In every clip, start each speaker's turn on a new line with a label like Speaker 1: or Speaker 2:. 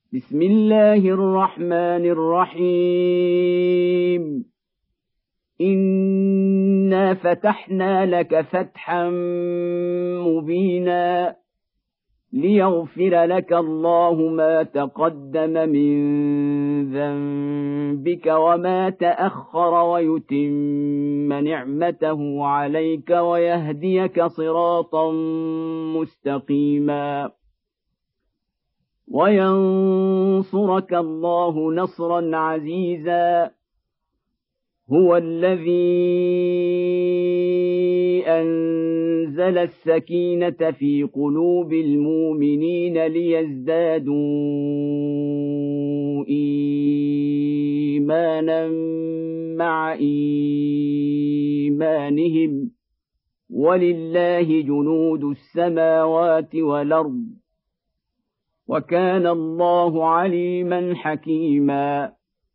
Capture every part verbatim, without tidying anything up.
Speaker 1: بسم الله الرحمن الرحيم إنا فتحنا لك فتحا مبينا ليغفر لك الله ما تقدم من ذنبك وما تأخر ويتم نعمته عليك ويهديك صراطا مستقيما وينصرك الله نصرا عزيزا هو الذي أنزل السكينة في قلوب المؤمنين ليزدادوا إيمانا مع إيمانهم ولله جنود السماوات والأرض وكان الله عليما حكيما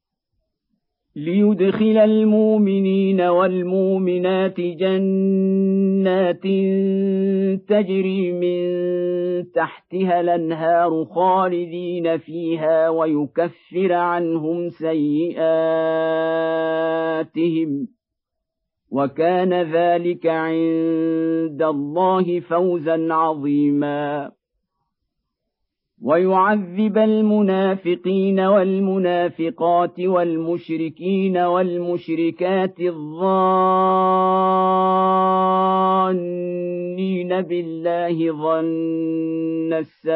Speaker 1: ليدخل المؤمنين والمؤمنات جنات تجري من تحتها الأنهار خالدين فيها ويكفر عنهم سيئاتهم وكان ذلك عند الله فوزا عظيما ويعذب المنافقين والمنافقات والمشركين والمشركات الظانين بالله ظن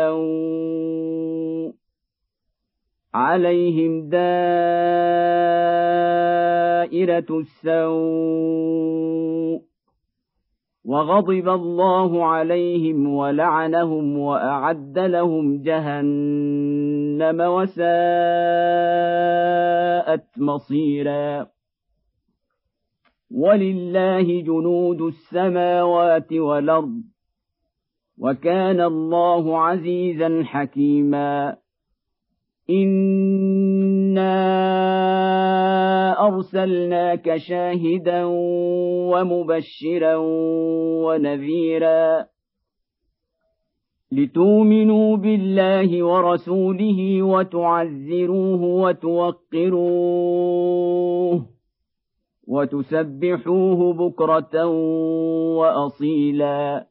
Speaker 1: السوء عليهم دائرة السوء وغضب الله عليهم ولعنهم وأعد لهم جهنم وساءت مصيرا ولله جنود السماوات والأرض وكان الله عزيزا حكيما إنا أرسلناك شاهدا ومبشرا ونذيرا لتؤمنوا بالله ورسوله وتعزروه وتوقروه وتسبحوه بكرة وأصيلا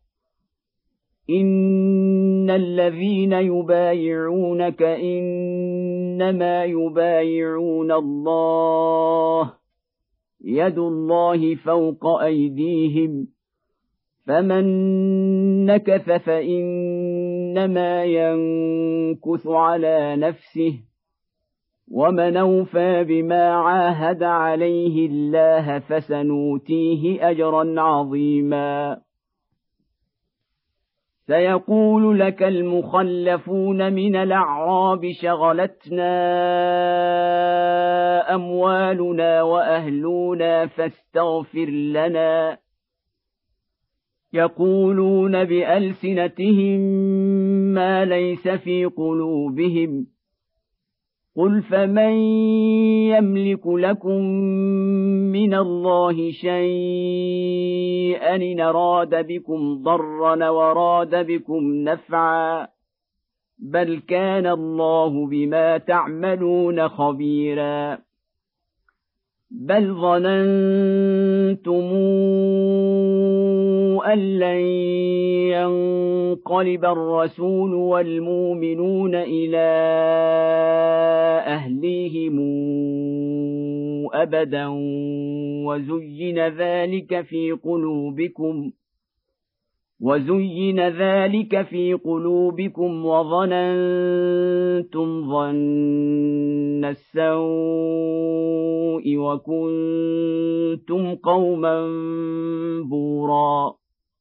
Speaker 1: إن الذين يبايعونك إنما يبايعون الله يد الله فوق أيديهم فمن نكث فإنما ينكث على نفسه ومن أوفى بما عاهد عليه الله فسنؤتيه أجرا عظيما سيقول لك المخلفون من الأعراب شغلتنا أموالنا وأهلنا فاستغفر لنا يقولون بألسنتهم ما ليس في قلوبهم قل فمن يملك لكم من الله شيئا إن أراد بكم ضرا وراد بكم نفعا بل كان الله بما تعملون خبيرا بل ظننتم أن لن ينقلب الرسول والمؤمنون إلى أهليهم أبدا وزين ذلك في قلوبكم وزين ذلك في قلوبكم وظننتم ظن السوء وكنتم قوما بورا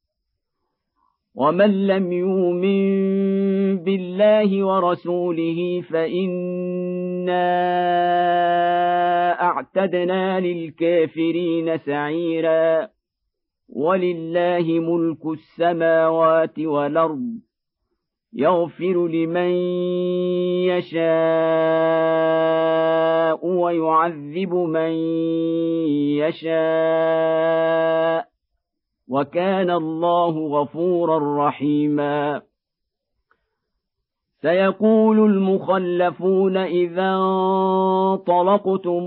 Speaker 1: ومن لم يؤمن بالله ورسوله فإنا أعتدنا للكافرين سعيرا ولله ملك السماوات والأرض يغفر لمن يشاء ويعذب من يشاء وكان الله غفورا رحيما سيقول المخلفون إذا انطلقتم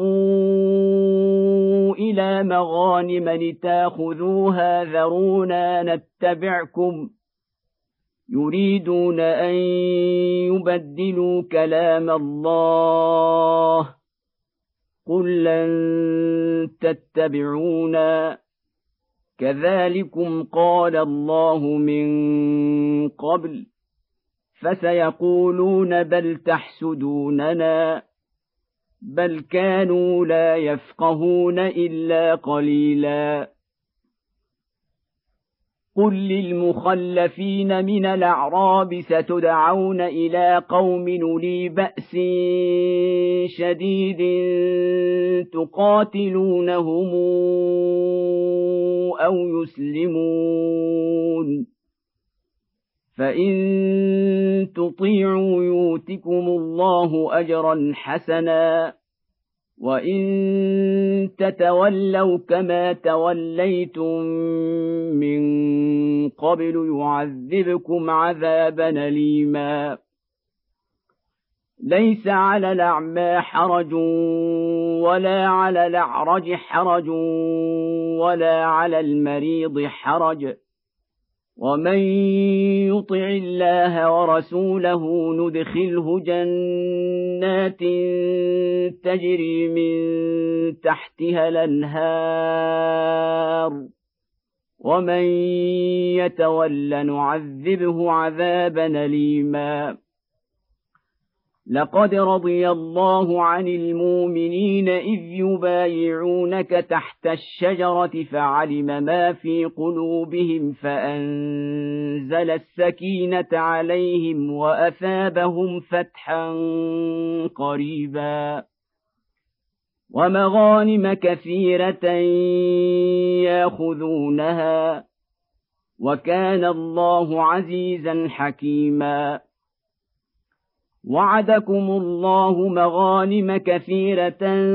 Speaker 1: إلى مغانم لتاخذوها ذرونا نتبعكم يريدون أن يبدلوا كلام الله قل لن تتبعونا كذلكم قال الله من قبل فسيقولون بل تحسدوننا بل كانوا لا يفقهون إلا قليلا قل للمخلفين من الأعراب ستدعون إلى قوم أولي بأس شديد تقاتلونهم أو يسلمون فإن تطيعوا يؤتكم الله أجرا حسنا وإن تتولوا كما توليتم من قبل يعذبكم عذابا أليما ليس على الأعمى حرج ولا على الأعرج حرج ولا على المريض حرج ومن يطع الله ورسوله ندخله جنات تجري من تحتها الأنهار ومن يتول نعذبه عذابا أليما لقد رضي الله عن المؤمنين إذ يبايعونك تحت الشجرة فعلم ما في قلوبهم فأنزل السكينة عليهم وأثابهم فتحا قريبا ومغانم كثيرة ياخذونها وكان الله عزيزا حكيما وعدكم الله مغانم كثيرة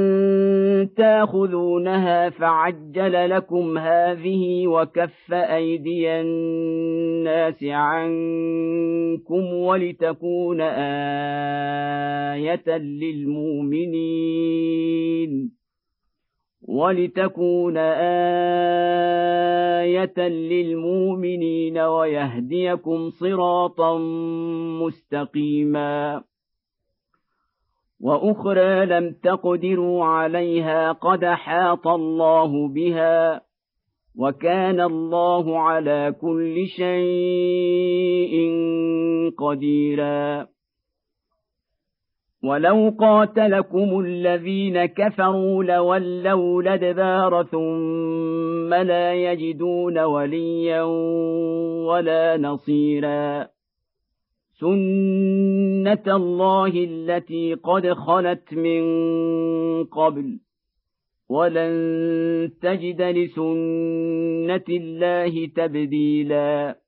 Speaker 1: تاخذونها فعجل لكم هذه وكف أيدي الناس عنكم ولتكون آية للمؤمنين ولتكون آية للمؤمنين ويهديكم صراطا مستقيما وأخرى لم تقدروا عليها قد أحاط الله بها وكان الله على كل شيء قديرا ولو قاتلكم الذين كفروا لولوا الأدبار ثم لا يجدون وليا ولا نصيرا سنة الله التي قد خلت من قبل ولن تجد لسنة الله تبديلا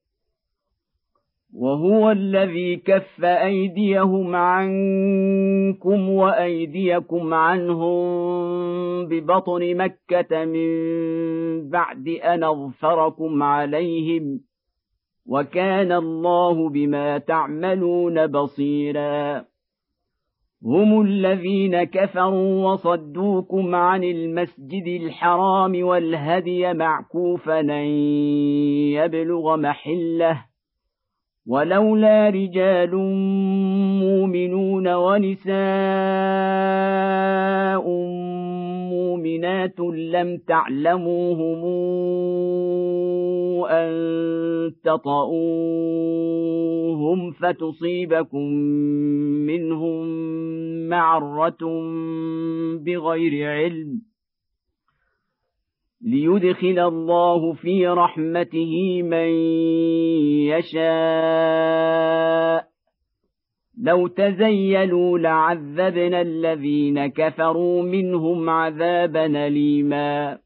Speaker 1: وهو الذي كف أيديهم عنكم وأيديكم عنهم ببطن مكة من بعد أن أظفركم عليهم وكان الله بما تعملون بصيرا هم الذين كفروا وصدوكم عن المسجد الحرام والهدي معكوفا أن يبلغ محله ولولا رجال مؤمنون ونساء مؤمنات لم تعلموهم أن تطؤوهم فتصيبكم منهم معرة بغير علم ليدخل الله في رحمته من يشاء لو تزيلوا لعذبنا الذين كفروا منهم عذابا أليما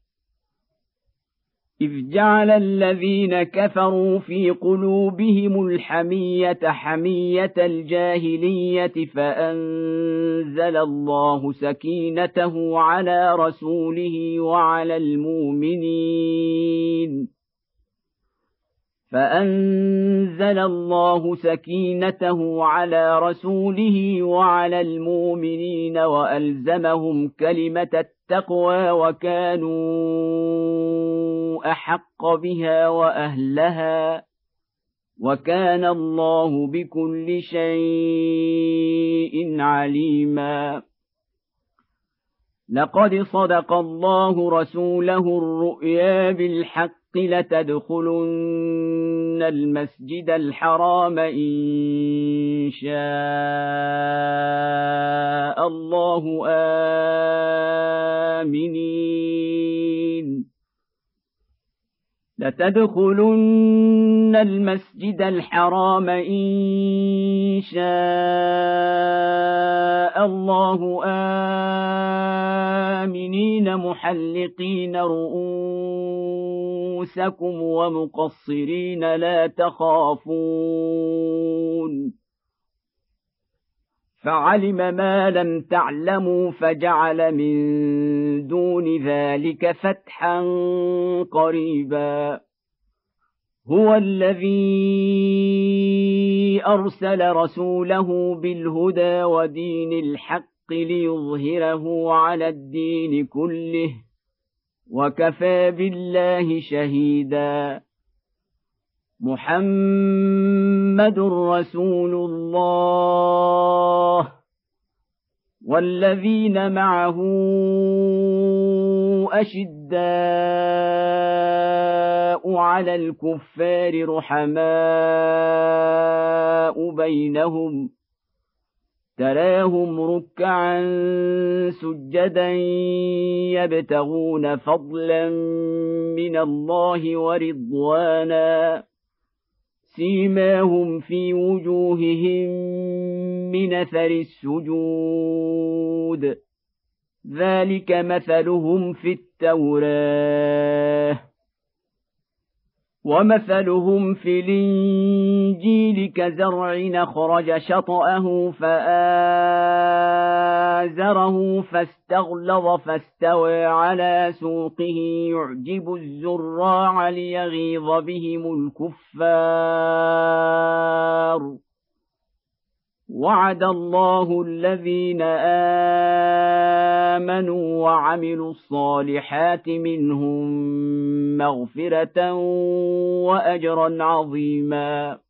Speaker 1: إذ جعل الذين كفروا في قلوبهم الحمية حمية الجاهلية فأنزل الله سكينته على رسوله وعلى المؤمنين فأنزل الله سكينته على رسوله وعلى المؤمنين وألزمهم كلمة التقوى وكانوا أحق بها وأهلها وكان الله بكل شيء عليما. لقد صدق الله رسوله الرؤيا بالحق لتدخلن المسجد الحرام إن شاء الله آمنين لتدخلن المسجد الحرام إن شاء الله آمنين محلقين رؤوسكم ومقصرين لا تخافون فعلم ما لم تعلموا فجعل من دون ذلك فتحا قريبا. هو الذي أرسل رسوله بالهدى ودين الحق ليظهره على الدين كله وكفى بالله شهيدا. محمد رسول الله والذين معه أشداء على الكفار رحماء بينهم تراهم ركعا سجدا يبتغون فضلا من الله ورضوانا سيماهم في وجوههم من أثر السجود ذلك مثلهم في التوراة ومثلهم في الإنجيل كزرع أخرج شطأه فآزره فاستغلظ فاستوى على سوقه يعجب الزراع ليغيظ بهم الكفار. وعد الله الذين آمنوا وعملوا الصالحات منهم مغفرة وأجرا عظيما.